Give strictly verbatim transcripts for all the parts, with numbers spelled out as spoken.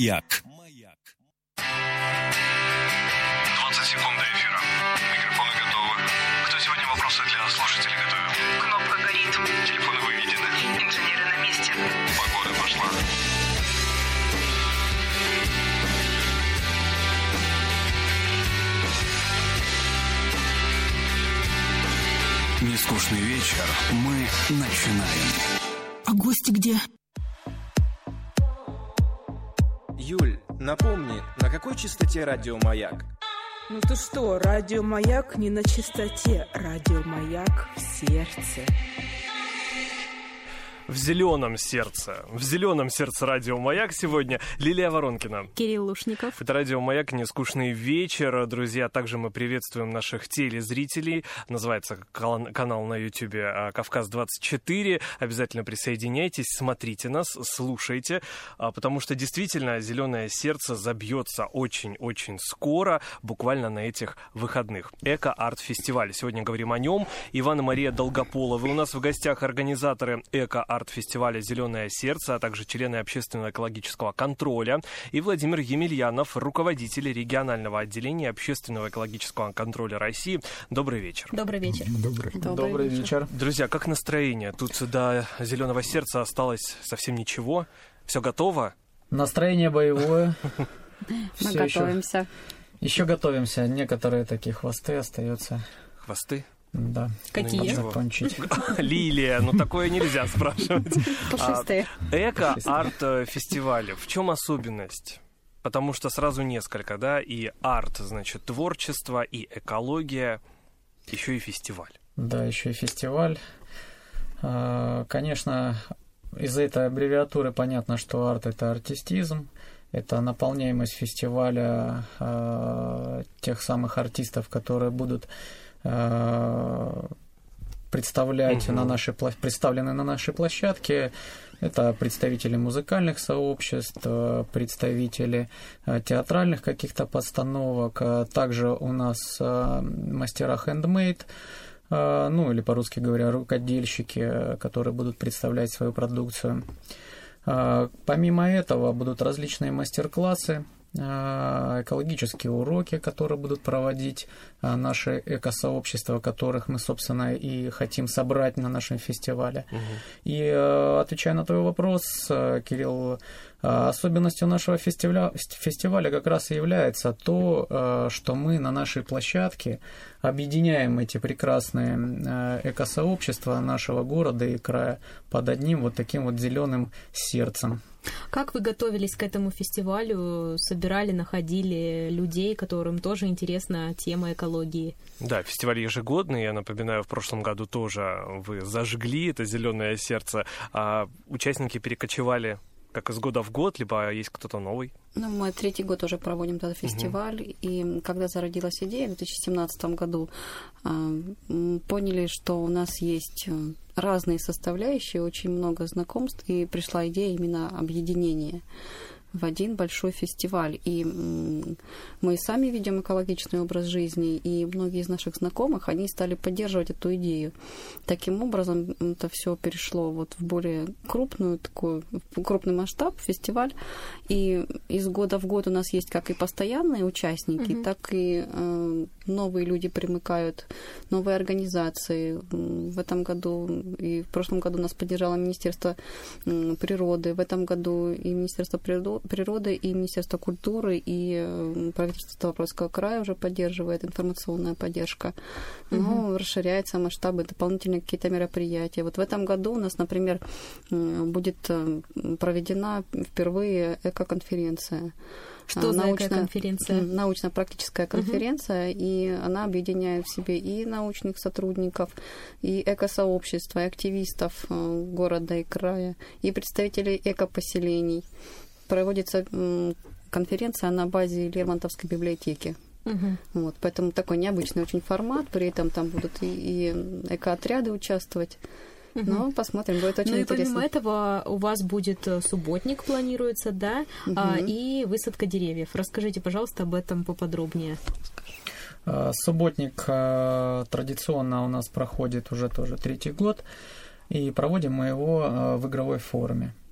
Маяк. двадцать секунд до эфира. Микрофоны готовы. Кто сегодня вопросы для слушателей готовил? Кнопка горит. Телефоны выведены. Инженеры на месте. Погода пошла. Нескучный вечер. Мы начинаем. А гости где? Юль, напомни, на какой частоте радио «Маяк»? Ну ты что, радио «Маяк» не на частоте. Радио «Маяк» в сердце. В зеленом сердце. В зеленом сердце радио «Маяк» сегодня Лилия Воронкина. Кирилл Лушников. Это радио «Маяк», нескучный вечер. Друзья, также мы приветствуем наших телезрителей. Называется канал на Ютубе «Кавказ двадцать четыре». Обязательно присоединяйтесь, смотрите нас, слушайте, потому что действительно зеленое сердце забьется очень-очень скоро, буквально на этих выходных. Эко-арт-фестиваль. Сегодня говорим о нем. Иван и Мария Долгополовы. У нас в гостях организаторы эко-арт арт-фестиваля «Зеленое сердце», а также члены общественного экологического контроля, и Владимир Емельянов, руководитель регионального отделения общественного экологического контроля России. Добрый вечер. Добрый вечер. Добрый, Добрый, Добрый вечер. вечер. Друзья, как настроение? Тут до «Зеленого сердца» осталось совсем ничего. Все готово? Настроение боевое. Мы готовимся. Еще готовимся. Некоторые такие хвосты остаются. Хвосты? Да. Какие? Закончить. Лилия, ну такое нельзя спрашивать. Пушистые. Эко-арт-фестивали. В чем особенность? Потому что сразу несколько, да, и арт, значит, творчество, и экология, еще и фестиваль. Да, еще и фестиваль. Конечно, из-за этой аббревиатуры понятно, что арт — это артистизм. Это наполняемость фестиваля тех самых артистов, которые будут представлять угу. на нашей, представлены на нашей площадке. Это представители музыкальных сообществ, представители театральных каких-то постановок. Также у нас мастера хендмейд, ну или по-русски говоря, рукодельщики, которые будут представлять свою продукцию. Помимо этого будут различные мастер-классы, экологические уроки, которые будут проводить наши эко-сообщества, которых мы, собственно, и хотим собрать на нашем фестивале. Угу. И отвечая на твой вопрос, Кирилл, особенностью нашего фестиваля, фестиваля как раз и является то, что мы на нашей площадке объединяем эти прекрасные эко-сообщества нашего города и края под одним вот таким вот зеленым сердцем. Как вы готовились к этому фестивалю? Собирали, находили людей, которым тоже интересна тема экологии? Да, фестиваль ежегодный. Я напоминаю, в прошлом году тоже вы зажгли это зеленое сердце, а участники перекочевали как из года в год, либо есть кто-то новый? Ну, мы третий год уже проводим этот фестиваль, угу. и когда зародилась идея в две тысячи семнадцатом году, поняли, что у нас есть разные составляющие, очень много знакомств, и пришла идея именно объединения в один большой фестиваль. И мы сами ведем экологичный образ жизни, и многие из наших знакомых, они стали поддерживать эту идею. Таким образом, это все перешло вот в более крупную такую, крупный масштаб, фестиваль. И из года в год у нас есть как и постоянные участники, mm-hmm. так и э, новые люди примыкают, новые организации. В этом году и в прошлом году нас поддержало Министерство природы, в этом году и Министерство природы, природы и Министерство культуры, и правительство Ставропольского края уже поддерживает, информационная поддержка. Но угу. расширяются масштабы, дополнительные какие-то мероприятия. Вот в этом году у нас, например, будет проведена впервые эко-конференция. Что за эко-конференция? Научно-практическая конференция, угу. и она объединяет в себе и научных сотрудников, и эко-сообщества, и активистов города и края, и представителей эко-поселений. Проводится конференция на базе Лермонтовской библиотеки. Угу. Вот, поэтому такой необычный очень формат, при этом там будут и, и эко-отряды участвовать. Угу. Но посмотрим, будет очень ну интересно. Ну и помимо этого у вас будет субботник, планируется, да, угу. а, и высадка деревьев. Расскажите, пожалуйста, об этом поподробнее. Субботник традиционно у нас проходит уже тоже третий год, и проводим мы его в игровой форме.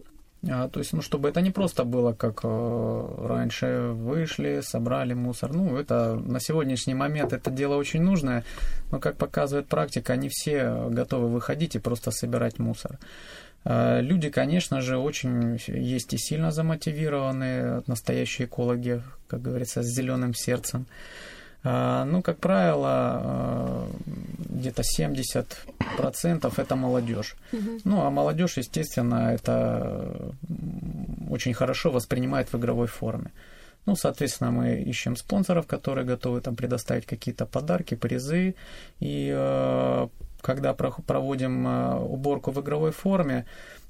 А, то есть, ну, чтобы это не просто было, как э, раньше вышли, собрали мусор. Ну, это на сегодняшний момент это дело очень нужное, но, как показывает практика, не все готовы выходить и просто собирать мусор. А, люди, конечно же, очень есть и сильно замотивированные, настоящие экологи, как говорится, с зеленым сердцем. Ну, как правило, где-то семьдесят процентов это молодежь. Uh-huh. Ну, а молодежь, естественно, это очень хорошо воспринимает в игровой форме. Ну, соответственно, мы ищем спонсоров, которые готовы там предоставить какие-то подарки, призы. И когда проводим уборку в игровой форме,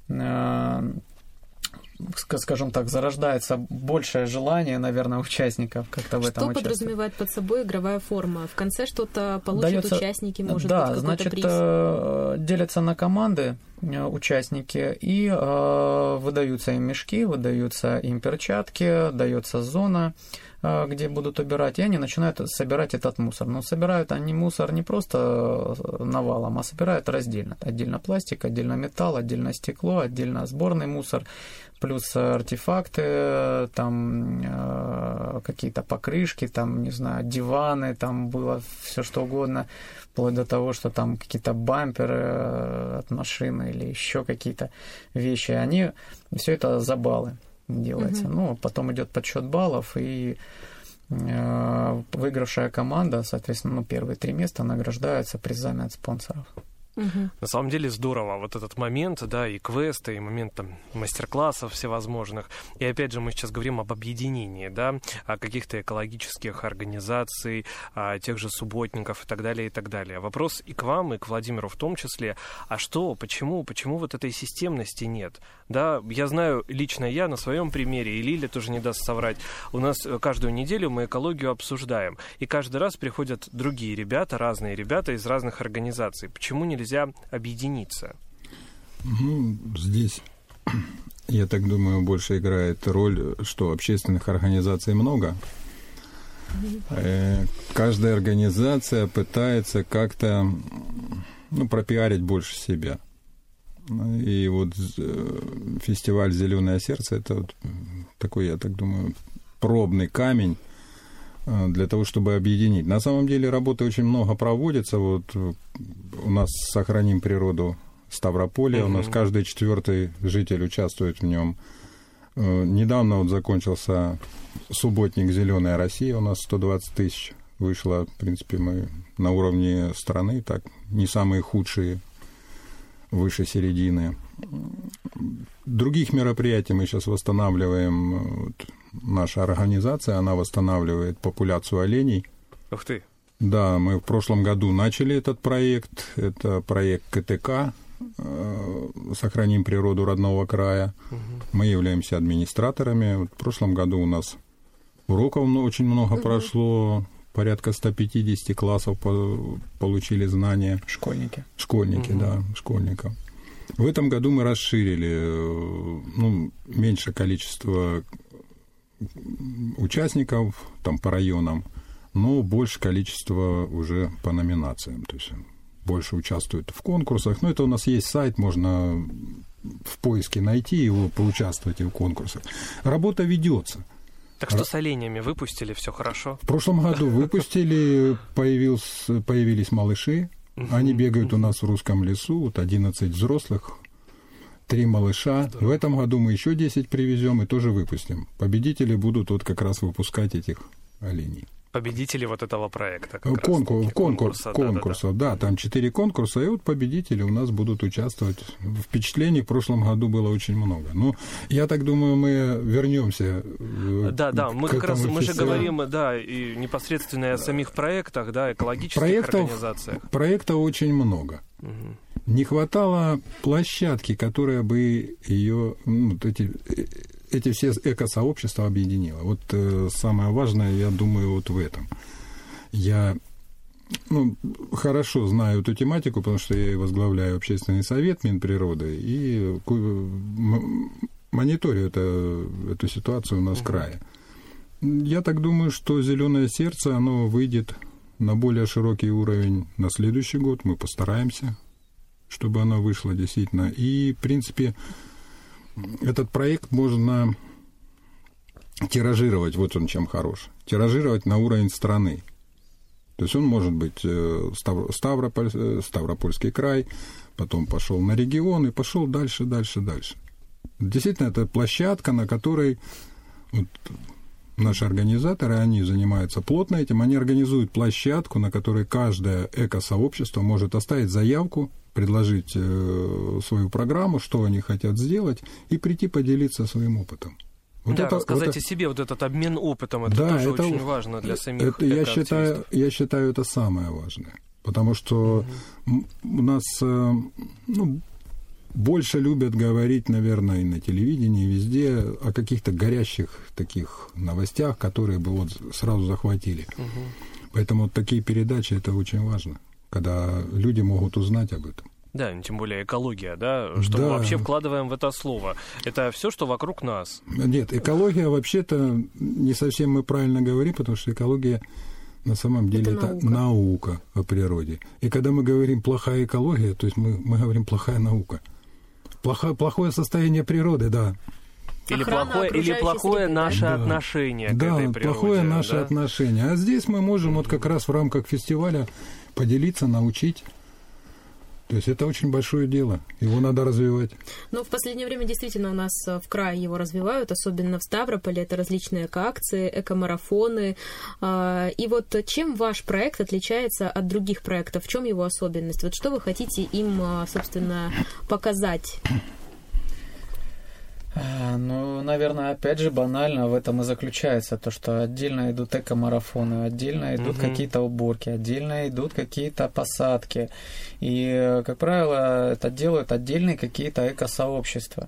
скажем так, зарождается большее желание, наверное, участников как-то в этом участвовать. Что подразумевает под собой игровая форма? В конце что-то получат Дается... участники, может да, быть, какой-то значит, приз? Да, делятся на команды участники, и э, выдаются им мешки, выдаются им перчатки, дается зона, э, где будут убирать, и они начинают собирать этот мусор. Но собирают они мусор не просто навалом, а собирают раздельно. Отдельно пластик, отдельно металл, отдельно стекло, отдельно сборный мусор, плюс артефакты, там э, какие-то покрышки, там, не знаю, диваны, там было все что угодно, вплоть до того, что там какие-то бамперы от машины или еще какие-то вещи. Они, все это за баллы делается. Uh-huh. Ну, потом идет подсчет баллов, и э, выигравшая команда, соответственно, ну, первые три места награждаются призами от спонсоров. Угу. На самом деле здорово вот этот момент, да, и квесты, и момент там мастер-классов всевозможных. И опять же мы сейчас говорим об объединении, да, о каких-то экологических организаций, о тех же субботников и так далее, и так далее. Вопрос и к вам, и к Владимиру в том числе. А что, почему, почему вот этой системности нет? Да, я знаю, лично я на своем примере, и Лиля тоже не даст соврать, у нас каждую неделю мы экологию обсуждаем, и каждый раз приходят другие ребята, разные ребята из разных организаций. Почему нельзя нельзя объединиться? Ну, здесь, я так думаю, больше играет роль, что общественных организаций много. Mm-hmm. Каждая организация пытается как-то, ну, пропиарить больше себя. И вот фестиваль «Зеленое сердце» — это вот такой, я так думаю, пробный камень для того, чтобы объединить. На самом деле работы очень много проводится. Вот у нас «Сохраним природу» Ставрополья, mm-hmm. у нас каждый четвертый житель участвует в нем. Недавно вот закончился субботник «Зеленая Россия», у нас сто двадцать тысяч вышло. В принципе, мы на уровне страны, так, не самые худшие, выше середины. Других мероприятий мы сейчас восстанавливаем. Вот, наша организация, она восстанавливает популяцию оленей. Ух ты! Да, мы в прошлом году начали этот проект. Это проект КТК «Сохраним природу родного края». Угу. Мы являемся администраторами. Вот в прошлом году у нас уроков очень много угу. прошло. Порядка сто пятьдесят классов получили знания. Школьники. Школьники, угу. да, школьников. В этом году мы расширили, ну, меньше количество участников там по районам, но больше количество уже по номинациям. То есть больше участвуют в конкурсах. Но это у нас есть сайт, можно в поиске найти его, поучаствовать в конкурсах. Работа ведется. Так что с оленями выпустили, все хорошо? В прошлом году выпустили, появился, появились малыши. Они бегают у нас в русском лесу, вот одиннадцать взрослых, три малыша. В этом году мы еще десять привезем и тоже выпустим. Победители будут вот как раз выпускать этих оленей. Победители вот этого проекта. Конкур, конкурс, конкурса, конкурса, да, да, да, там четыре конкурса, и вот победители у нас будут участвовать. Впечатлений в прошлом году было очень много. Но я так думаю, мы вернемся. Да, да, мы как раз мы же говорим, да, и непосредственно о самих проектах, да, экологических проектов, организациях. Проектов очень много. Угу. Не хватало площадки, которая бы ее, ну, вот эти, эти все экосообщества объединила. Вот э, самое важное, я думаю, вот в этом. Я, ну, хорошо знаю эту тематику, потому что я возглавляю общественный совет Минприроды и мониторю это, эту ситуацию у нас в крае. Я так думаю, что «Зеленое сердце», оно выйдет на более широкий уровень на следующий год. Мы постараемся, чтобы она вышла действительно. И, в принципе, этот проект можно тиражировать, вот он чем хорош, тиражировать на уровень страны. То есть он может быть Ставрополь, Ставропольский край, потом пошел на регион и пошел дальше, дальше, дальше. Действительно, это площадка, на которой вот, наши организаторы, они занимаются плотно этим, они организуют площадку, на которой каждое эко-сообщество может оставить заявку, предложить э, свою программу, что они хотят сделать, и прийти поделиться своим опытом. Вот да, это, рассказать вот о себе, вот этот обмен опытом, это да, тоже это, очень важно для самих это, я считаю, я считаю, это самое важное. Потому что угу. у нас ну, больше любят говорить, наверное, и на телевидении, и везде о каких-то горящих таких новостях, которые бы вот сразу захватили. Угу. Поэтому вот такие передачи, это очень важно, когда люди могут узнать об этом. Да, тем более экология, да, что да. мы вообще вкладываем в это слово. Это все, что вокруг нас. Нет, экология вообще-то не совсем мы правильно говорим, потому что экология на самом деле это, это наука. наука о природе. И когда мы говорим плохая экология, то есть мы, мы говорим плохая наука. Плохое, плохое состояние природы, да. Или плохое, или плохое среды, наше да. отношение к да, этой природе. Плохое наше да? отношение. А здесь мы можем вот как раз в рамках фестиваля поделиться, научить. То есть это очень большое дело, его надо развивать. Ну, в последнее время действительно у нас в крае его развивают, особенно в Ставрополе, это различные эко-акции, эко-марафоны. И вот чем ваш проект отличается от других проектов, в чем его особенность? Вот что вы хотите им, собственно, показать? Ну, наверное, опять же, банально в этом и заключается то, что отдельно идут эко-марафоны, отдельно идут mm-hmm. какие-то уборки, отдельно идут какие-то посадки. И, как правило, это делают отдельные какие-то эко-сообщества.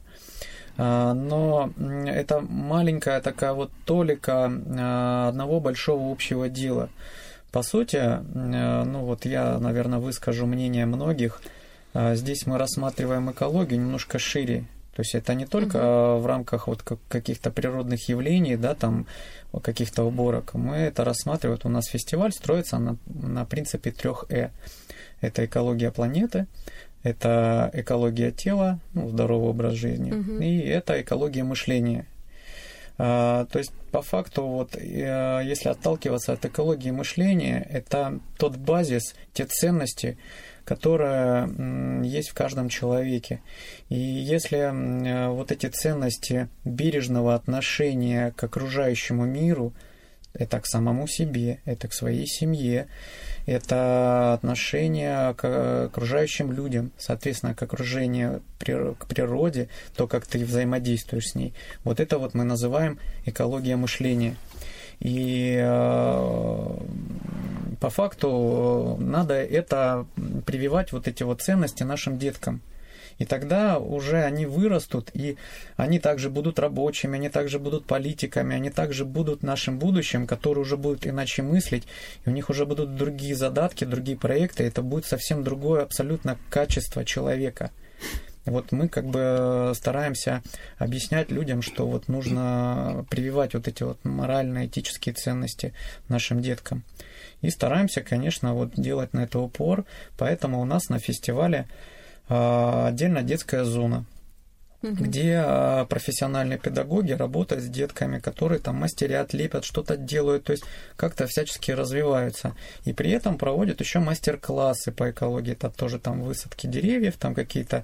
Но это маленькая такая вот толика одного большого общего дела. По сути, ну вот я, наверное, выскажу мнение многих. Здесь мы рассматриваем экологию немножко шире. То есть это не только uh-huh. в рамках вот каких-то природных явлений, да, там каких-то уборок. Мы это рассматриваем. У нас фестиваль строится на, на принципе трех Э. Это экология планеты, это экология тела, ну, здоровый образ жизни, uh-huh. и это экология мышления. А, то есть по факту, вот, если отталкиваться от экологии мышления, это тот базис, те ценности, которая есть в каждом человеке. И если вот эти ценности бережного отношения к окружающему миру, это к самому себе, это к своей семье, это отношение к окружающим людям, соответственно, к окружению, к природе, то, как ты взаимодействуешь с ней. Вот это вот мы называем экология мышления. И э, по факту надо это прививать, вот эти вот ценности нашим деткам. И тогда уже они вырастут, и они также будут рабочими, они также будут политиками, они также будут нашим будущим, которые уже будут иначе мыслить, и у них уже будут другие задатки, другие проекты, это будет совсем другое абсолютно качество человека. Вот мы как бы стараемся объяснять людям, что вот нужно прививать вот эти вот морально-этические ценности нашим деткам. И стараемся, конечно, вот делать на это упор, поэтому у нас на фестивале отдельно детская зона, угу. где профессиональные педагоги работают с детками, которые там мастерят, лепят, что-то делают, то есть как-то всячески развиваются. И при этом проводят еще мастер-классы по экологии, это тоже там высадки деревьев, там какие-то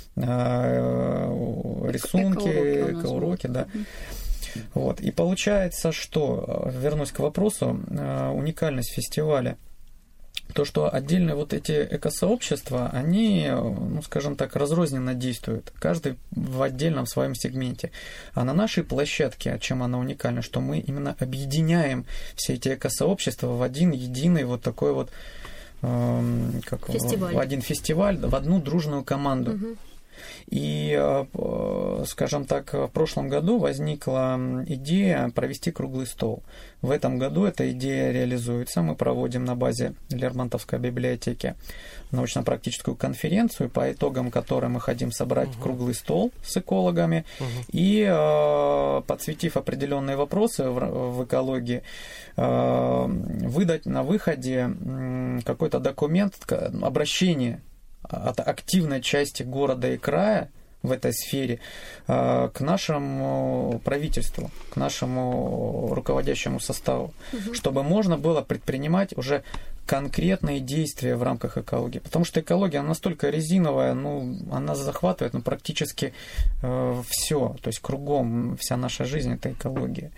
рисунки, эко-уроки, да. Вот. И получается, что, вернусь к вопросу, уникальность фестиваля, то, что отдельные вот эти экосообщества, они, ну, скажем так, разрозненно действуют, каждый в отдельном своем сегменте. А на нашей площадке, чем она уникальна, что мы именно объединяем все эти экосообщества в один единый вот такой вот, э, как, в, в один фестиваль, в одну дружную команду. Угу. И, скажем так, в прошлом году возникла идея провести круглый стол. В этом году эта идея реализуется. Мы проводим на базе Лермонтовской библиотеки научно-практическую конференцию, по итогам которой мы хотим собрать угу. круглый стол с экологами угу. и, подсветив определенные вопросы в, в экологии, выдать на выходе какой-то документ, обращение от активной части города и края в этой сфере, к нашему правительству, к нашему руководящему составу, угу. чтобы можно было предпринимать уже конкретные действия в рамках экологии. Потому что экология, она настолько резиновая, ну, она захватывает ну, практически э, все. То есть кругом вся наша жизнь — это экология.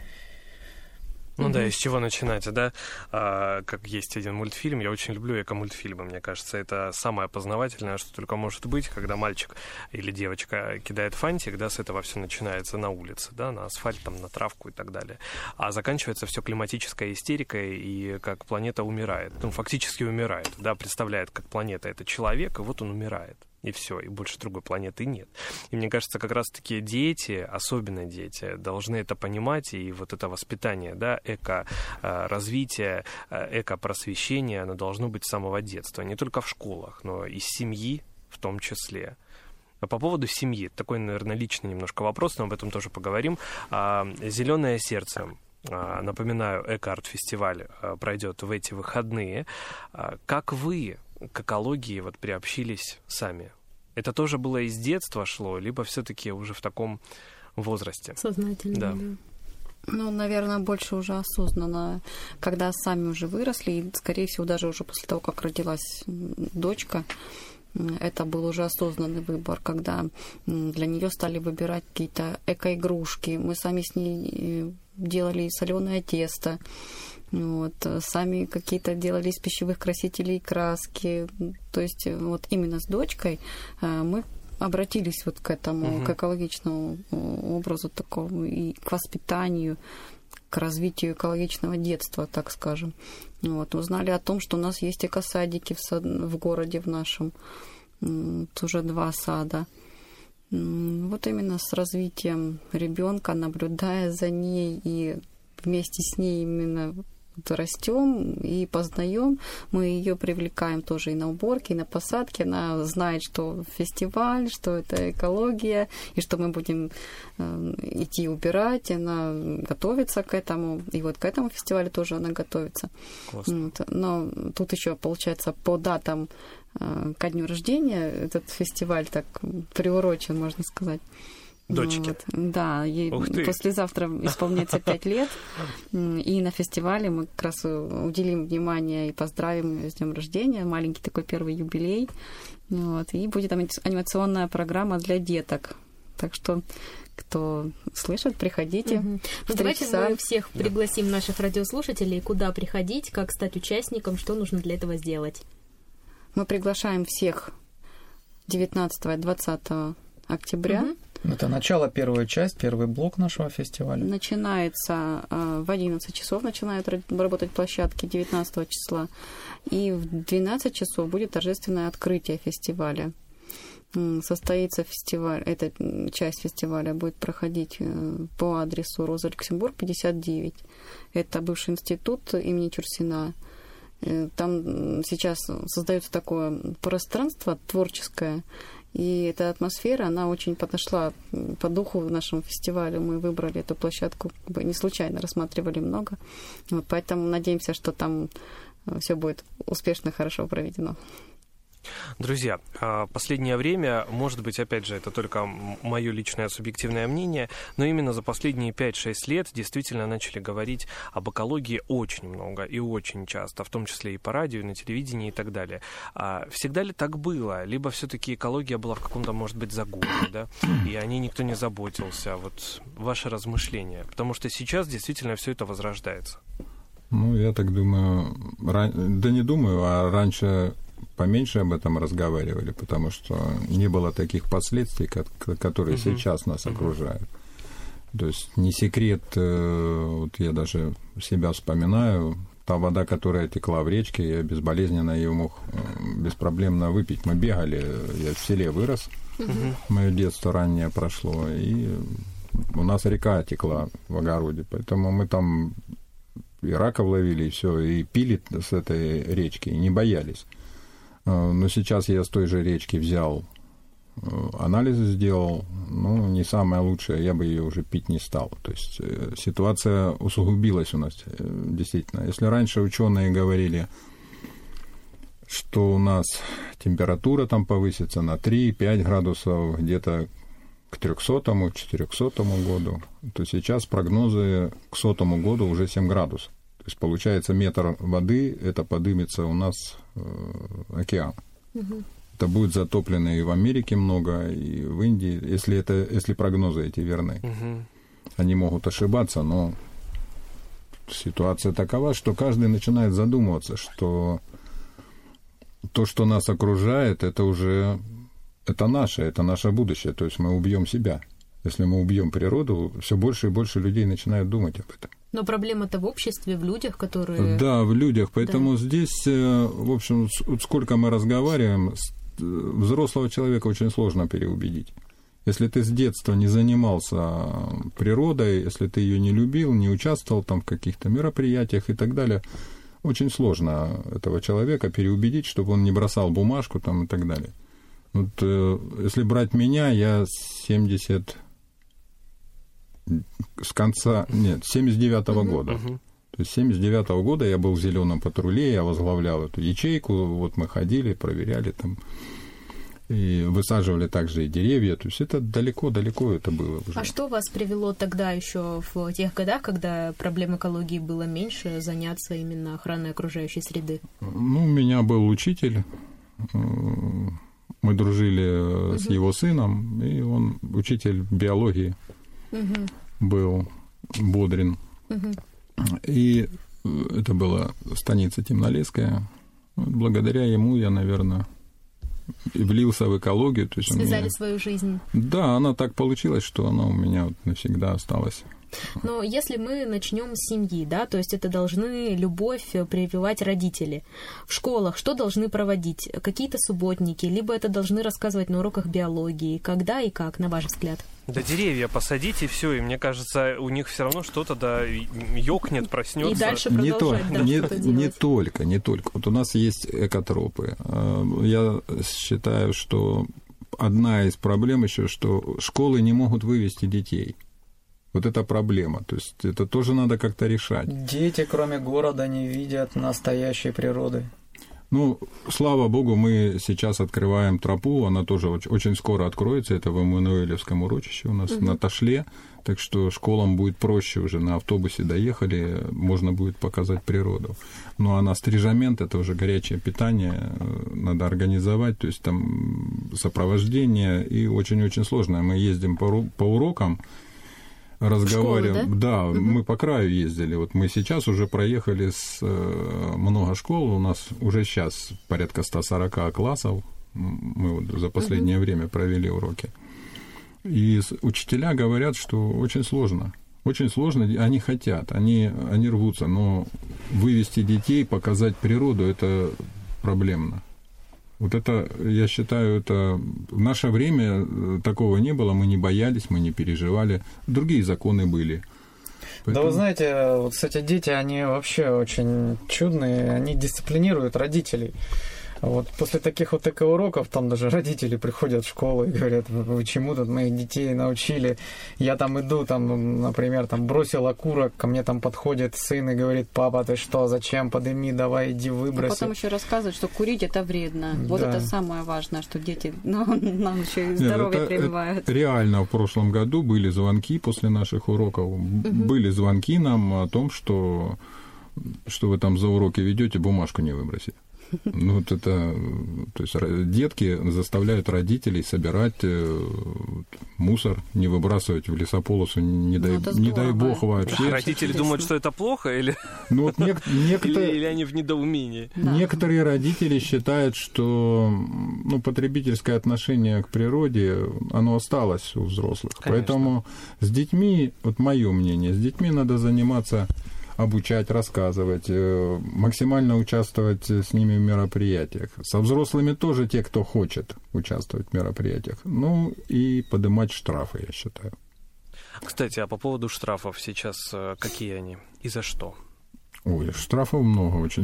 Ну mm-hmm. да, из чего начинать, да? А, как есть один мультфильм, я очень люблю эко-мультфильмы, мне кажется, это самое познавательное, что только может быть, когда мальчик или девочка кидает фантик, да, с этого все начинается на улице, да, на асфальт, там, на травку и так далее. А заканчивается все климатической истерикой, и как планета умирает, ну, фактически умирает, да, представляет, как планета — это человек, и вот он умирает. И все, и больше другой планеты нет. И мне кажется, как раз-таки дети, особенно дети, должны это понимать, и вот это воспитание, да, эко-развитие, эко-просвещение, оно должно быть с самого детства, не только в школах, но и с семьи в том числе. А по поводу семьи, такой, наверное, личный немножко вопрос, но об этом тоже поговорим. «Зеленое сердце». Напоминаю, эко-арт-фестиваль пройдет в эти выходные. Как вы к экологии вот приобщились сами? Это тоже было из детства шло, либо все-таки уже в таком возрасте? Сознательно, да. да. Ну, наверное, больше уже осознанно, когда сами уже выросли, и, скорее всего, даже уже после того, как родилась дочка, это был уже осознанный выбор, когда для нее стали выбирать какие-то эко-игрушки. Мы сами с ней делали соленое тесто, вот, сами какие-то делали из пищевых красителей краски. То есть вот именно с дочкой мы обратились вот к этому, угу. к экологичному образу такому и к воспитанию, к развитию экологичного детства, так скажем. Вот, узнали о том, что у нас есть экосадики в, сад, в городе в нашем, вот, уже два сада. Вот именно с развитием ребенка, наблюдая за ней и вместе с ней именно растем и познаем, мы ее привлекаем тоже и на уборки, и на посадки. Она знает, что фестиваль, что это экология, и что мы будем э, идти убирать. Она готовится к этому, и вот к этому фестивалю тоже она готовится. Вот. Но тут еще получается по датам э, ко дню рождения этот фестиваль так приурочен, можно сказать. Дочки. Вот, да, ей послезавтра исполняется пять лет, и на фестивале мы как раз уделим внимание и поздравим ее с днем рождения, маленький такой первый юбилей, вот, и будет анимационная программа для деток, так что кто слышит, приходите. Угу. Ну, давайте мы всех пригласим, наших радиослушателей, куда приходить, как стать участником, что нужно для этого сделать. Мы приглашаем всех девятнадцатого и двадцатого октября. Угу. Это начало, первая часть, первый блок нашего фестиваля. Начинается э, в одиннадцать часов, начинают работать площадки девятнадцатого числа. И в двенадцать часов будет торжественное открытие фестиваля. Состоится фестиваль, эта часть фестиваля будет проходить по адресу Роза Люксембург, пятьдесят девять. Это бывший институт имени Чурсина. Там сейчас создается такое пространство творческое, и эта атмосфера, она очень подошла по духу нашему фестивалю. Мы выбрали эту площадку, как бы не случайно, рассматривали много. Вот, поэтому надеемся, что там все будет успешно, хорошо проведено. Друзья, последнее время, может быть, опять же, это только мое личное субъективное мнение, но именно за последние пять-шесть лет действительно начали говорить об экологии очень много и очень часто, в том числе и по радио, и на телевидении и так далее. А всегда ли так было? Либо все-таки экология была в каком-то, может быть, загоне, да, и о ней никто не заботился? Вот ваши размышления. Потому что сейчас действительно все это возрождается. Ну, я так думаю, ран... да не думаю, а раньше поменьше об этом разговаривали, потому что не было таких последствий, которые uh-huh. сейчас нас uh-huh. окружают. То есть не секрет, вот я даже себя вспоминаю, та вода, которая текла в речке, я безболезненно ее мог беспроблемно выпить. Мы бегали, я в селе вырос, uh-huh. мое детство раннее прошло, и у нас река текла в огороде, поэтому мы там и раков ловили, и все, и пили с этой речки, и не боялись. Но сейчас я с той же речки взял, анализы сделал, ну, не самое лучшее, я бы ее уже пить не стал. То есть ситуация усугубилась у нас, действительно. Если раньше ученые говорили, что у нас температура там повысится на три-пять градусов, где-то к трехсотому, четырехсотому году, то сейчас прогнозы к сотому году уже семь градусов. То есть, получается, метр воды, это подымется у нас э, океан. Угу. Это будет затоплено и в Америке много, и в Индии, если, это, если прогнозы эти верны. Угу. Они могут ошибаться, но ситуация такова, что каждый начинает задумываться, что то, что нас окружает, это уже это наше, это наше будущее. То есть мы убьем себя. Если мы убьем природу, все больше и больше людей начинают думать об этом. Но проблема-то в обществе, в людях, которые... Да, в людях. Поэтому да. здесь, в общем, сколько мы разговариваем, взрослого человека очень сложно переубедить. Если ты с детства не занимался природой, если ты ее не любил, не участвовал там в каких-то мероприятиях и так далее, очень сложно этого человека переубедить, чтобы он не бросал бумажку там и так далее. Вот, если брать меня, я с семьдесят... с конца... Нет, с семьдесят девятого uh-huh, года. Uh-huh. То есть с семьдесят девятого года я был в «Зелёном патруле», я возглавлял эту ячейку, вот мы ходили, проверяли там, и высаживали также и деревья. То есть это далеко-далеко это было уже. А что вас привело тогда еще в тех годах, когда проблем экологии было меньше, заняться именно охраной окружающей среды? Ну, у меня был учитель... Мы дружили uh-huh. с его сыном, и он учитель биологии uh-huh. был, Бодрин. Uh-huh. И это была станица Темнолесская. Благодаря ему я, наверное, влился в экологию. То есть связали меня... свою жизнь. Да, она так получилась, что она у меня вот навсегда осталась. Но если мы начнем с семьи, да, то есть это должны любовь прививать родители. В школах что должны проводить? Какие-то субботники, либо это должны рассказывать на уроках биологии? Когда и как, на ваш взгляд? Да деревья посадить, и все, и мне кажется, у них все равно что-то да ёкнет, проснется. И дальше продолжать, не, да, не, что-то не делать. только, не только. Вот у нас есть экотропы. Я считаю, что одна из проблем еще, что школы не могут вывести детей. Вот это проблема. То есть это тоже надо как-то решать. Дети, кроме города, не видят настоящей природы. Ну, слава богу, мы сейчас открываем тропу, она тоже очень скоро откроется, это в Эммануилевском урочище у нас, угу. на Ташле, так что школам будет проще уже, на автобусе доехали, можно будет показать природу. Ну, а на стрижамент, это уже горячее питание, надо организовать, то есть там сопровождение, и очень-очень сложно. Мы ездим по, по урокам, разговариваем. Школы, да? Да, угу. Мы по краю ездили. Вот мы сейчас уже проехали с э, много школ. У нас уже сейчас порядка сто сорок классов. Мы вот за последнее угу. время провели уроки. И учителя говорят, что очень сложно. Очень сложно. Они хотят, они, они рвутся. Но вывести детей, показать природу, это проблемно. Вот это, я считаю, это в наше время такого не было, мы не боялись, мы не переживали, другие законы были. Поэтому... Да вы знаете, вот, кстати, дети, они вообще очень чудные, они дисциплинируют родителей. Вот после таких вот экоуроков там даже родители приходят в школу и говорят, вы чему тут моих детей научили? Я там иду, там, например, там бросил окурок, ко мне там подходит сын и говорит, папа, ты что, зачем, подыми, давай, иди выброси. А потом еще рассказывают, что курить это вредно. Вот да. Это самое важное, что дети ну, нам еще и здоровье прививают. Это реально в прошлом году были звонки после наших уроков, угу. были звонки нам о том, что, что вы там за уроки ведете, бумажку не выбросите. Ну, вот это, то есть детки заставляют родителей собирать мусор, не выбрасывать в лесополосу, не, дай, не дай бог вообще. А родители думают, что это плохо, или, ну, вот нек- некоторые... или, или они в недоумении? Да. Некоторые родители считают, что ну, потребительское отношение к природе, оно осталось у взрослых. Конечно. Поэтому с детьми, вот мое мнение, с детьми надо заниматься... обучать, рассказывать, максимально участвовать с ними в мероприятиях. Со взрослыми тоже те, кто хочет участвовать в мероприятиях. Ну и поднимать штрафы, я считаю. Кстати, а по поводу штрафов сейчас какие они и за что? Ой, штрафов много очень.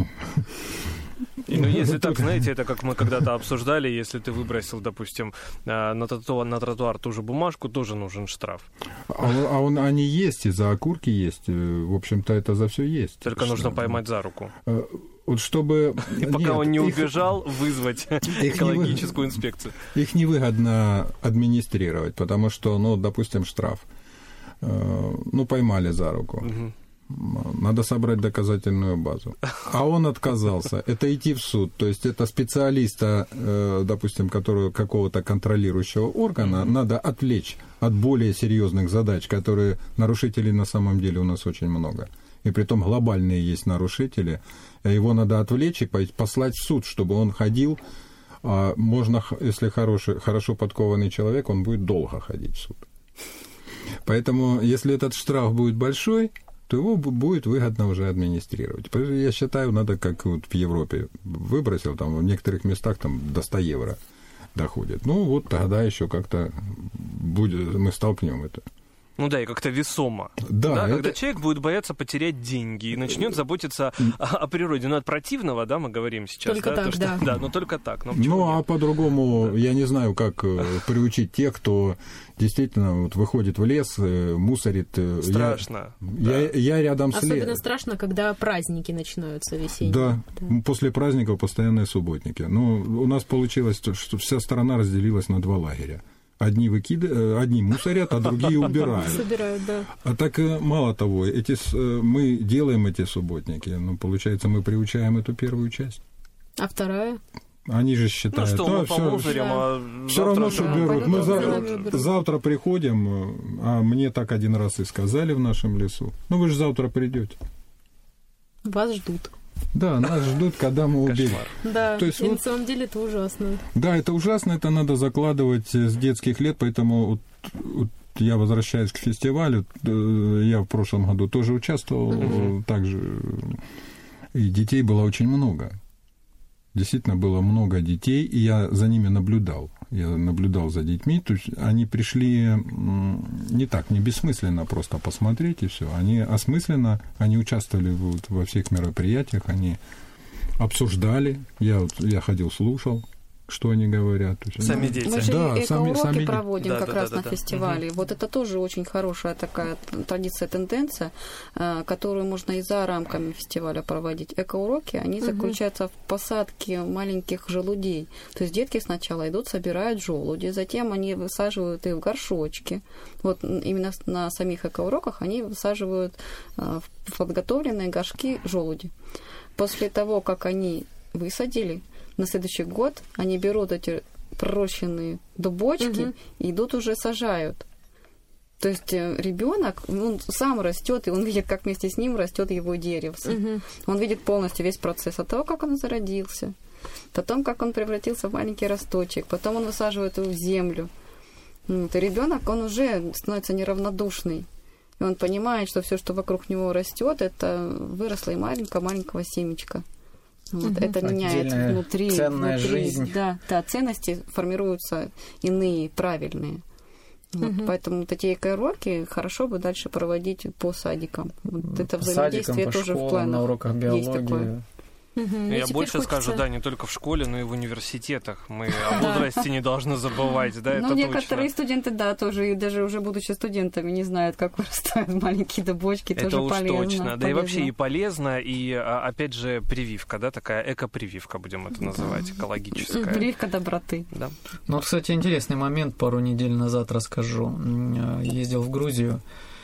И, ну, если так, знаете, это как мы когда-то обсуждали, если ты выбросил, допустим, на тротуар, на тротуар ту же бумажку, тоже нужен штраф. А, а он, они есть, и за окурки есть. В общем-то, это за все есть. Только нужно поймать за руку. Вот чтобы... И пока Нет, он не их... убежал, вызвать экологическую не... инспекцию. Их невыгодно администрировать, потому что, ну, допустим, штраф. Ну, поймали за руку. Угу. Надо собрать доказательную базу. А он отказался. Это идти в суд. То есть это специалиста, допустим, которого, какого-то контролирующего органа, mm-hmm. надо отвлечь от более серьезных задач, которые нарушителей на самом деле у нас очень много. И притом глобальные есть нарушители. Его надо отвлечь и послать в суд, чтобы он ходил. А можно, если хороший, хорошо подкованный человек, он будет долго ходить в суд. Поэтому, если этот штраф будет большой, то его будет выгодно уже администрировать. Я считаю, надо, как вот в Европе выбросил, там в некоторых местах там до ста евро доходит. Ну, вот тогда еще как-то будет, мы столкнем это. Ну да, и как-то весомо. Да, да это... Когда человек будет бояться потерять деньги и начнет заботиться о, о природе. Ну, от противного, да, мы говорим сейчас. Только да, так, то, что... да. Да, но только так. Но ну, а нет? по-другому, да. я не знаю, как приучить тех, кто действительно вот выходит в лес, мусорит. Страшно. Я, да. я, я рядом Особенно с... Особенно страшно, когда праздники начинаются весенние. Да, да, после праздников постоянные субботники. Ну, у нас получилось, что вся страна разделилась на два лагеря. Одни выкидывают, одни мусорят, а другие убирают. Собирают, да. А так мало того, эти, мы делаем эти субботники, ну, получается, мы приучаем эту первую часть. А вторая? Они же считают, ну что, да, мы помусорим, а все равно, что да, берут. Мы за, берут. завтра приходим, а мне так один раз и сказали в нашем лесу. Ну, вы же завтра придете. Вас ждут. Да, нас ждут, когда мы уберем. Да, то есть, и вот, на самом деле это ужасно. Да, это ужасно, это надо закладывать с детских лет, поэтому вот, вот я возвращаюсь к фестивалю, я в прошлом году тоже участвовал, mm-hmm. также, и детей было очень много. Действительно было много детей, и я за ними наблюдал. Я наблюдал за детьми, то есть они пришли не так, не бессмысленно просто посмотреть и все. Они осмысленно, они участвовали вот во всех мероприятиях, они обсуждали, я, вот, я ходил, слушал, что они говорят. Сами дети. Мы же да, эко-уроки сами, сами... проводим да, как да, раз да, на да, фестивале. Угу. Вот это тоже очень хорошая такая традиция, тенденция, которую можно и за рамками фестиваля проводить. Эко-уроки, они угу. заключаются в посадке маленьких желудей. То есть детки сначала идут, собирают желуди, затем они высаживают их в горшочки. Вот именно на самих эко-уроках они высаживают в подготовленные горшки желуди. После того, как они высадили, на следующий год они берут эти пророщенные дубочки угу. и идут уже сажают. То есть ребенок, он сам растет, и он видит, как вместе с ним растет его деревце. Угу. Он видит полностью весь процесс от того, как он зародился, потом, как он превратился в маленький росточек, потом он высаживает его в землю. Вот, и ребенок, он уже становится неравнодушный. И он понимает, что все, что вокруг него растет, это выросло и маленького-маленького семечка. Вот, угу. Это меняет Отдельная внутри, ценная внутри жизнь. да, да, ценности формируются иные, правильные. Вот, угу. Поэтому вот эти эко-уроки хорошо бы дальше проводить по садикам. Вот это взаимодействие по тоже школам, в планах. На уроках биологии. Угу. Я ну, больше хочется... скажу, да, не только в школе, но и в университетах. Мы о возрасте не должны забывать, да, это Ну, некоторые точно. студенты, да, тоже, и даже уже будучи студентами, не знают, как вырастают маленькие дубочки, это тоже уж полезно. точно. Да полезно. и вообще и полезно, и, опять же, прививка, да, такая эко-прививка, будем это называть, экологическая. Прививка доброты. Да. Ну, кстати, интересный момент, пару недель назад расскажу. Ездил в Грузию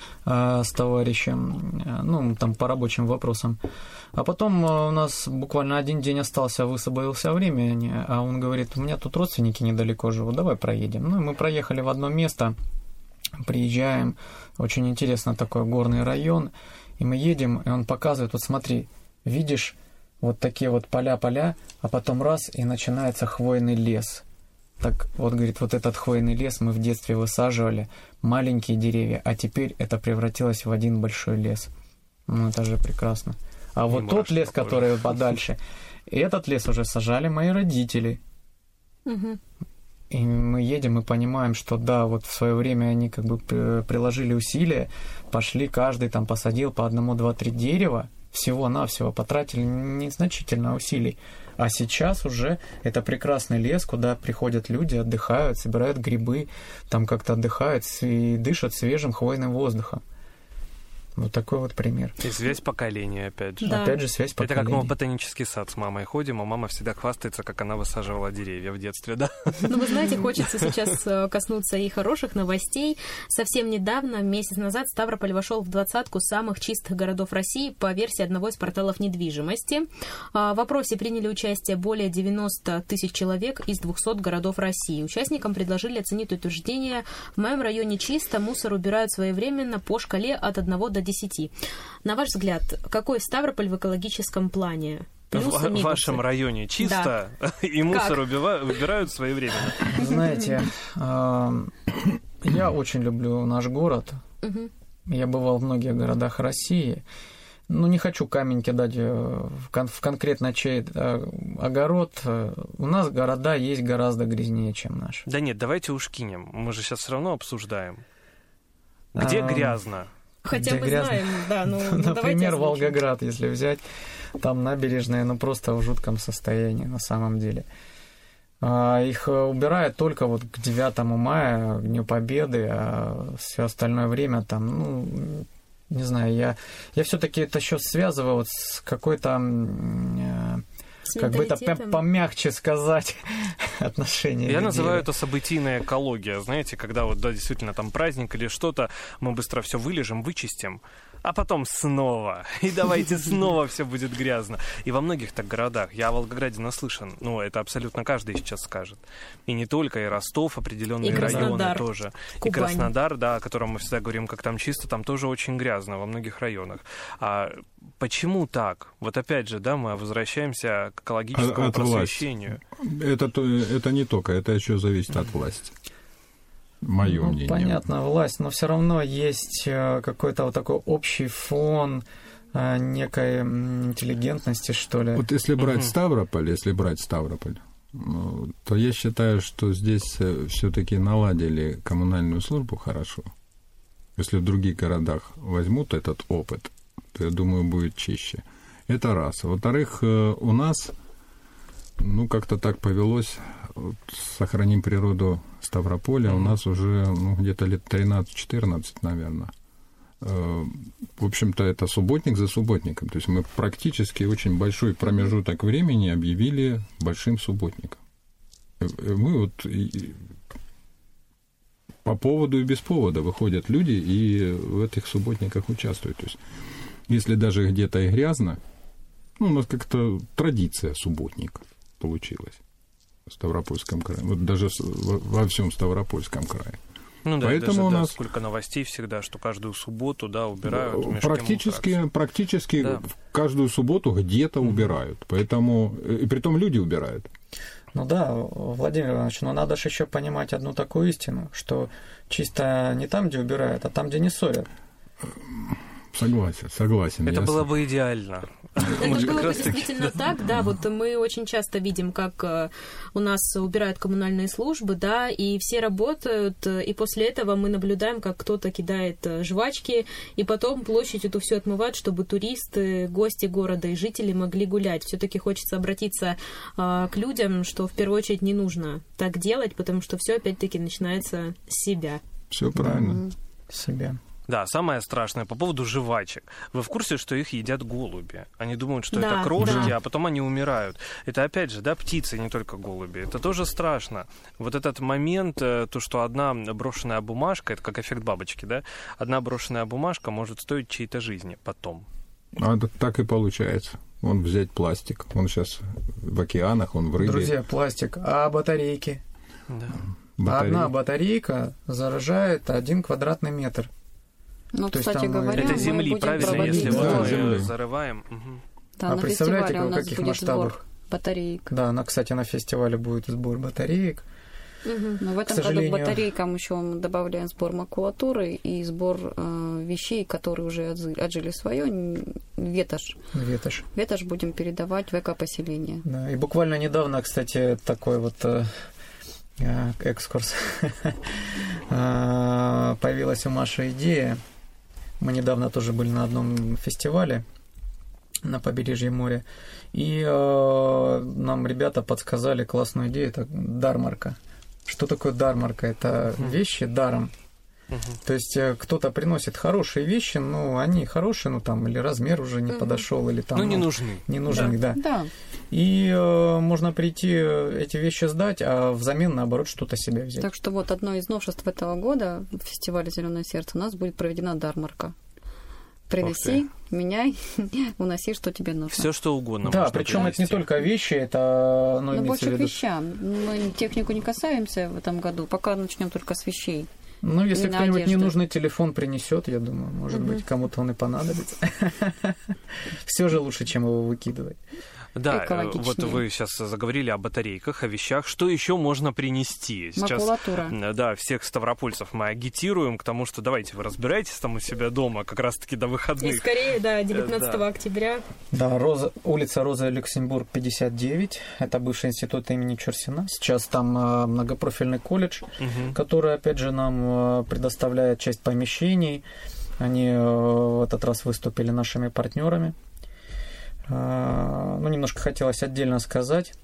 с товарищем, ну, там по рабочим вопросам. А потом у нас буквально один день остался, высвободился времени, а он говорит, у меня тут родственники недалеко живут, давай проедем. Ну, и мы проехали в одно место, приезжаем, очень интересно, такой горный район, и мы едем, и он показывает, вот смотри, видишь, вот такие вот поля-поля, а потом раз, и начинается хвойный лес. Так вот, говорит, вот этот хвойный лес мы в детстве высаживали, маленькие деревья, а теперь это превратилось в один большой лес. Ну, это же прекрасно. А вот тот лес, который подальше, этот лес уже сажали мои родители. Угу. И мы едем и понимаем, что да, вот в свое время они как бы приложили усилия, пошли, каждый там посадил по одному, два, три дерева, всего-навсего потратили незначительно усилий. А сейчас уже это прекрасный лес, куда приходят люди, отдыхают, собирают грибы, там как-то отдыхают и дышат свежим хвойным воздухом. Вот такой вот пример. И связь поколений, опять же. Да. Опять же, связь поколений. Это как мы в ботанический сад с мамой ходим, а мама всегда хвастается, как она высаживала деревья в детстве, да? Ну, вы знаете, хочется сейчас коснуться и хороших новостей. Совсем недавно, месяц назад, Ставрополь вошел в двадцатку самых чистых городов России по версии одного из порталов недвижимости. В опросе приняли участие более девяносто тысяч человек из двухсот городов России. Участникам предложили оценить утверждение: в моем районе чисто, мусор убирают своевременно по шкале от одного до десяти. На ваш взгляд, какой Ставрополь в экологическом плане? Плюсы, в вашем районе чисто, да. И мусор убива- убирают своевременно. Знаете, я очень люблю наш город. Угу. Я бывал в многих городах России. Ну, не хочу камень кидать в, кон- в конкретно чей огород. У нас города есть гораздо грязнее, чем наши. Да нет, давайте уж кинем. Мы же сейчас все равно обсуждаем. Где а, грязно? Хотя где мы грязно? знаем, да, ну, ну например, Волгоград, если взять, там набережная, ну, просто в жутком состоянии на самом деле. А, их убирают только вот к девятому мая, к Дню Победы, а все остальное время там, ну, не знаю, я, я все-таки это еще связываю вот с какой-то... как бы это помягче сказать, отношения. Я называю это событийная экология. Знаете, когда вот, да, действительно там праздник или что-то, мы быстро все вылежим, вычистим, а потом снова. И давайте снова все будет грязно. И во многих так городах. Я о Волгограде наслышан. Ну, это абсолютно каждый сейчас скажет. И не только, и Ростов, определенные и районы тоже. Кубань. И Краснодар, да, о котором мы всегда говорим, как там чисто, там тоже очень грязно во многих районах. А почему так? Вот опять же, да, мы возвращаемся к экологическому от просвещению. Это, это не только, это еще зависит от власти. Мое ну, мнение. Понятно, власть, но все равно есть какой-то вот такой общий фон некой интеллигентности, что ли. Вот если брать угу. Ставрополь, если брать Ставрополь, то я считаю, что здесь все-таки наладили коммунальную службу хорошо. Если в других городах возьмут этот опыт, то, я думаю, будет чище. Это раз. Во-вторых, у нас, ну, как-то так повелось, вот, сохраним природу Ставрополя, mm-hmm. у нас уже ну, где-то лет тринадцать-четырнадцать, наверное. В общем-то, это субботник за субботником. То есть мы практически очень большой промежуток времени объявили большим субботником. Мы вот и по поводу и без повода выходят люди и в этих субботниках участвуют. То есть если даже где-то и грязно, ну, у нас как-то традиция субботника получилась в Ставропольском крае. Вот даже во всем Ставропольском крае. Ну да, поэтому даже, у нас да, сколько новостей всегда, что каждую субботу, да, убирают. Практически, практически да. каждую субботу где-то mm-hmm. убирают. Поэтому, и притом люди убирают. Ну да, Владимир Иванович, но надо же еще понимать одну такую истину, что чисто не там, где убирают, а там, где не ссорят. Согласен, согласен. Это я было с... бы идеально. Это было бы действительно так, да, вот мы очень часто видим, как у нас убирают коммунальные службы, да, и все работают, и после этого мы наблюдаем, как кто-то кидает жвачки, и потом площадь эту всю отмывают, чтобы туристы, гости города и жители могли гулять. Все-таки хочется обратиться к людям, что в первую очередь не нужно так делать, потому что все опять-таки начинается с себя. Все правильно. С себя. Да, самое страшное по поводу жвачек. Вы в курсе, что их едят голуби? Они думают, что да, это крошки, да. а потом они умирают. Это опять же, да, птицы, не только голуби. Это тоже страшно. Вот этот момент, то, что одна брошенная бумажка, это как эффект бабочки, да? Одна брошенная бумажка может стоить чьей-то жизни потом. А так и получается. Вон взять пластик. Он сейчас в океанах, он в рыбе. Друзья, пластик. А батарейки? Да. Батарей... Одна батарейка заражает один квадратный метр. Ну, то кстати есть, там, говоря, это земли, мы правильно, проводить... если да, мы земли. зарываем. Угу. Да, а на представляете, фестивале у в нас каких будет масштабах? сбор батареек. Да, на, кстати, на фестивале будет сбор батареек. Угу. Но в этом сожалению... году к батарейкам еще мы добавляем сбор макулатуры и сбор э, вещей, которые уже отжили свое, ветошь. Ветошь. Ветошь будем передавать в экопоселение. Да, и буквально недавно, кстати, такой вот э, экскурс. Появилась у Маши идея. Мы недавно тоже были на одном фестивале на побережье моря, и э, нам ребята подсказали классную идею, это дармарка. Что такое дармарка? Это вещи даром. Угу. То есть кто-то приносит хорошие вещи, но они хорошие, ну там или размер уже не угу. подошел, или там... Ну, не нужны. Не нужны, да. да. да. И э, можно прийти эти вещи сдать, а взамен, наоборот, что-то себе взять. Так что вот одно из новшеств этого года в фестивале «Зелёное сердце» у нас будет проведена ярмарка. Приноси, меняй, уноси, что тебе нужно. Все что угодно. Да, причем это не только вещи, это... Ну, ну больше к вещам. Мы технику не касаемся в этом году, пока начнем только с вещей. Ну, если кто-нибудь ненужный телефон принесет, я думаю, может угу. быть, кому-то он и понадобится. Все же лучше, чем его выкидывать. Да, вот вы сейчас заговорили о батарейках, о вещах. Что еще можно принести? Сейчас, макулатура. Да, всех ставропольцев мы агитируем к тому, что давайте вы разбирайтесь там у себя дома, как раз-таки до выходных. И скорее, да, девятнадцатого октября. Да, Роза, улица Роза Люксембург, пятьдесят девять. Это бывший институт имени Чурсина. Сейчас там многопрофильный колледж, угу. который, опять же, нам предоставляет часть помещений. Они в этот раз выступили нашими партнерами. Ну, немножко хотелось отдельно сказать,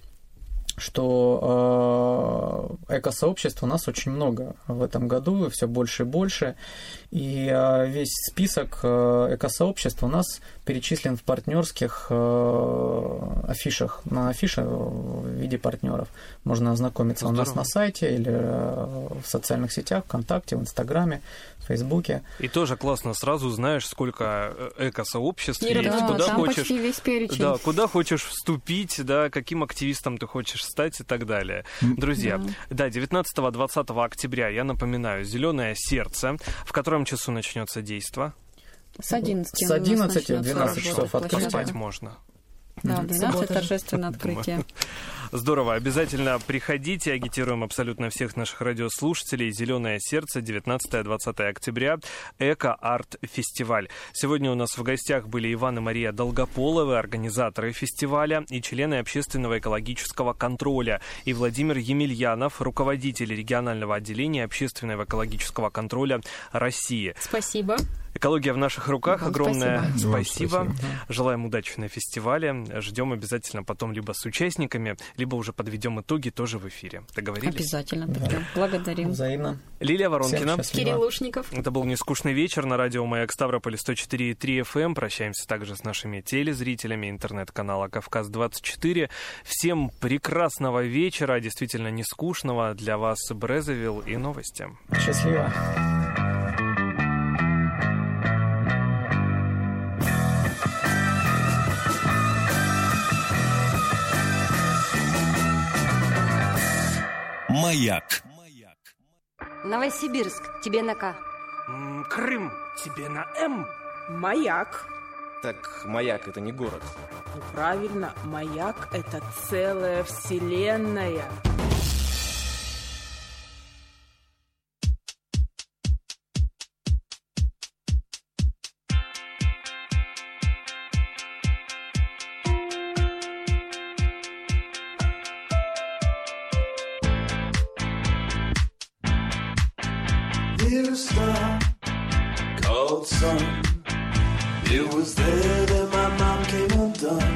что эко-сообществ у нас очень много в этом году, и все больше и больше. И весь список эко-сообществ у нас перечислен в партнерских афишах. На афише в виде партнеров. Можно ознакомиться Здорово. У нас на сайте или в социальных сетях, ВКонтакте, в Инстаграме, в Фейсбуке. И тоже классно, сразу знаешь, сколько эко-сообществ есть, да, куда там хочешь, почти весь перечень. Да, куда хочешь вступить, да, каким активистом ты хочешь стать и так далее. Друзья, да, да девятнадцатого-двадцатого октября, я напоминаю, «Зелёное сердце». В котором часу начнется действо? С одиннадцати. С одиннадцати в двенадцать часов открытие. Спать можно. Да, двенадцать торжественное открытие. Здорово. Обязательно приходите. Агитируем абсолютно всех наших радиослушателей. «Зелёное сердце», девятнадцатого-двадцатого октября. Эко-арт-фестиваль. Сегодня у нас в гостях были Иван и Мария Долгополовы, организаторы фестиваля, и члены общественного экологического контроля, и Владимир Емельянов, руководитель регионального отделения общественного экологического контроля России. Спасибо. Экология в наших руках. Вам огромное спасибо. спасибо. спасибо. Желаем удачи на фестивале. Ждем обязательно потом либо с участниками, либо уже подведем итоги тоже в эфире. Договорились? Обязательно. Да. Благодарим. Взаимно. Лилия Воронкина. Кирилл Лушников. Это был «Нескучный вечер» на радио «Маяк» Ставрополь сто четыре и три эф эм. Прощаемся также с нашими телезрителями интернет-канала «Кавказ двадцать четыре». Всем прекрасного вечера, действительно не скучного. Для вас Брезовил и новости. Счастливо. Маяк. Новосибирск, тебе на К. Крым, тебе на М. Маяк. Так Маяк — это не город. Ну, правильно, Маяк — это целая вселенная. Near a star called sun. It was there that my mom came undone.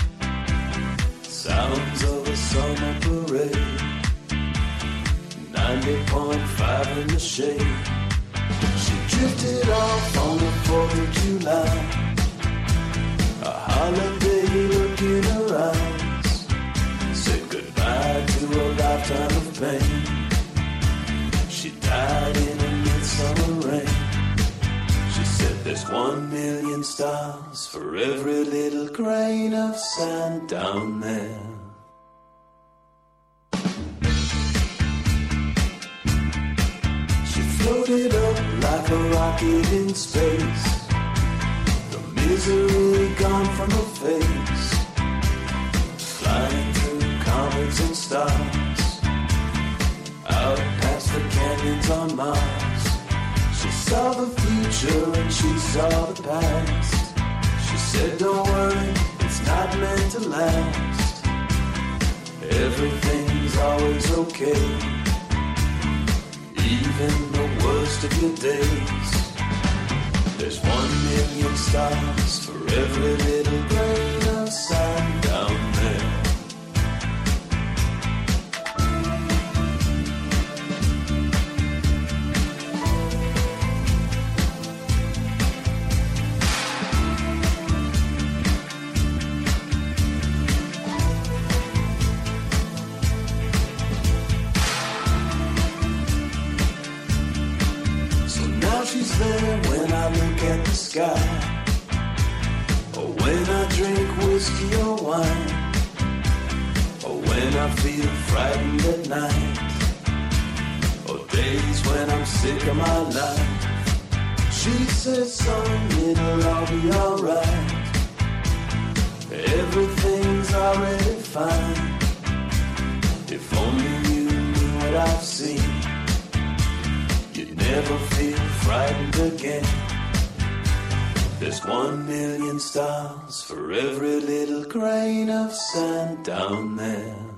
Sounds of a summer parade. ninety point five in the shade. She drifted off on the fourth of July. A holiday look in her eyes. Said goodbye to a lifetime of pain. She died in a midsummer rain. She said there's one million stars for every little grain of sand down there. She floated up like a rocket in space. The misery gone from her face. Flying through comets and stars. Out past the canyons on Mars. She saw the future and she saw the past. She said don't worry, it's not meant to last. Everything's always okay, even the worst of your days. There's one million stars for every little grain of sand down there. there when I look at the sky, or when I drink whiskey or wine, or when I feel frightened at night, or days when I'm sick of my life. She says, son, it'll all be alright. Everything's already fine. If only you knew what I've seen, you'd never feel frightened again. There's one million stars for every little grain of sand down there.